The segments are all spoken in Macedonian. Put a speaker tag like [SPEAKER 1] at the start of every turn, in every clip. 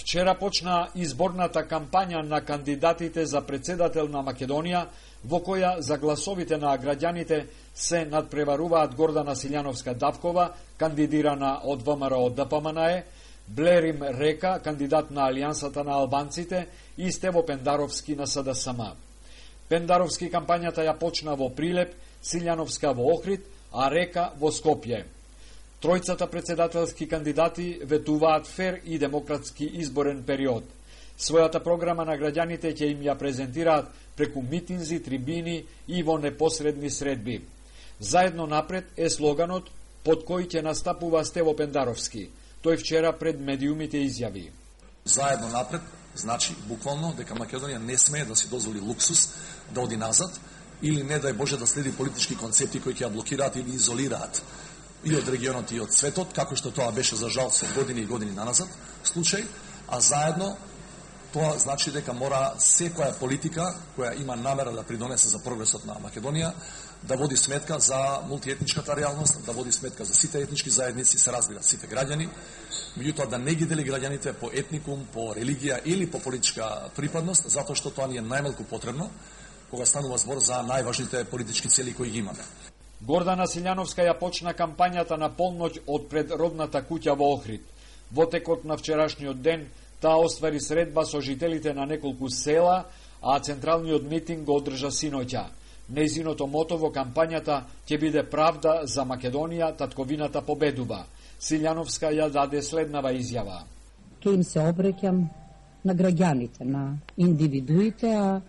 [SPEAKER 1] Вчера почна изборната кампања на кандидатите за председател на Македонија, во која за гласовите на граѓаните се надпреваруваат Гордана Силјановска-Давкова, кандидирана од ВМРО ДПМНЕ, Блерим Река, кандидат на Алијансата на албанците, и Стево Пендаровски на СДСМ. Пендаровски кампањата ја почна во Прилеп, Силјановска во Охрид, а Река во Скопје. Тројцата председателски кандидати ветуваат фер и демократски изборен период. Својата програма на граѓаните ќе им ја презентираат преку митинзи, трибини и во непосредни средби. Заедно напред е слоганот под кој ќе настапува Стево Пендаровски. Тој вчера пред медиумите изјави:
[SPEAKER 2] Заедно напред значи буквално дека Македонија не смее да си дозволи луксус да оди назад или не дај Боже да следи политички концепти кои ќе ја блокираат или изолираат и од регионот и од светот, како што тоа беше за жал со години и години наназад случај, а заедно тоа значи дека мора секоја политика која има намера да придонесе за прогресот на Македонија да води сметка за мултиетничката реалност, да води сметка за сите етнички заедници, се разбира сите граѓани, меѓутоа да не ги дели граѓаните по етникум, по религија или по политичка припадност, затоа што тоа ни е најмалку потребно кога станува збор за најважните политички цели кои ги имаме.
[SPEAKER 1] Гордана Силјановска ја почна кампањата на полноќ од пред родната куќа во Охрид. Во текот на вчерашниот ден таа оствари средба со жителите на неколку села, а централниот митинг го одржа синоќа. Нејзиното мото во кампањата ќе биде правда за Македонија, татковината победува. Силјановска ја даде следнава изјава:
[SPEAKER 3] Ке им се обреќам на граѓаните, на индивидуите, а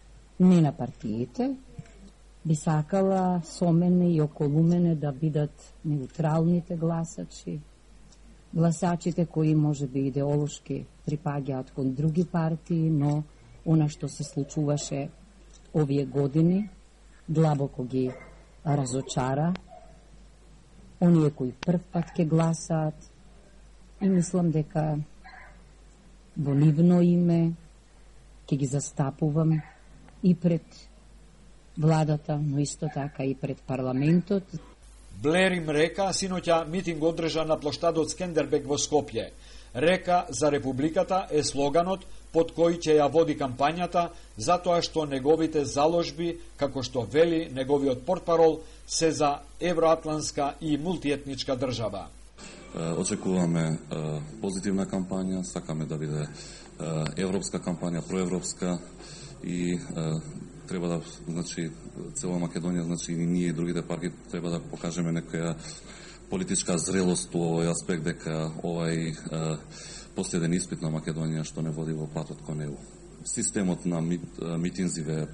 [SPEAKER 3] не на партиите. Би сакала со мене и околу мене да бидат неутралните гласачи, гласачите кои може би идеолошки припаѓаат кон други партии, но она што се случуваше овие години длабоко ги разочара. Оние кои прв пат ке гласаат, и мислам дека во нивно име ке ги застапувам и пред владата, но исто така и пред парламентот.
[SPEAKER 1] Блерим Река синоќа митинг одржа на плоштадот Скендербег во Скопје. Река за Републиката е слоганот под кој ќе ја води кампањата, затоа што неговите заложби, како што вели неговиот портпарол, се за евроатланска и мултиетничка држава.
[SPEAKER 4] Очекуваме позитивна кампања, сакаме да биде европска кампања, проевропска, и треба да, значи, цела Македонија, значи и ние и другите партии треба да покажеме некоја политичка зрелост во овој аспект, дека овај последен испит на Македонија што не води во патот кон него. Системот на митинзиве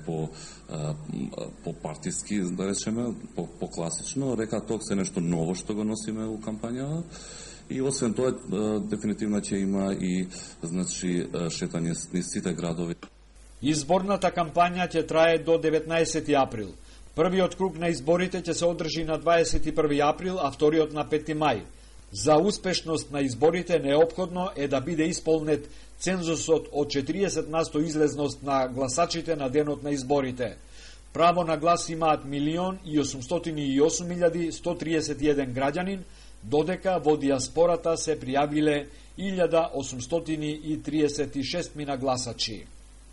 [SPEAKER 4] по партиски, да речеме, по класично, Река Ток се нешто ново што го носиме во кампањава. И освен тоа, дефинитивно ќе има и, значи, шетање низ сите градови.
[SPEAKER 1] Изборната кампања ќе трае до 19 април. Првиот круг на изборите ќе се одржи на 21 април, а вториот на 5 мај. За успешност на изборите неопходно е да биде исполнет цензусот од 40% излезност на гласачите на денот на изборите. Право на глас имаат 1.808.131 граѓанин, додека во диаспората се пријавиле 1.836 гласачи.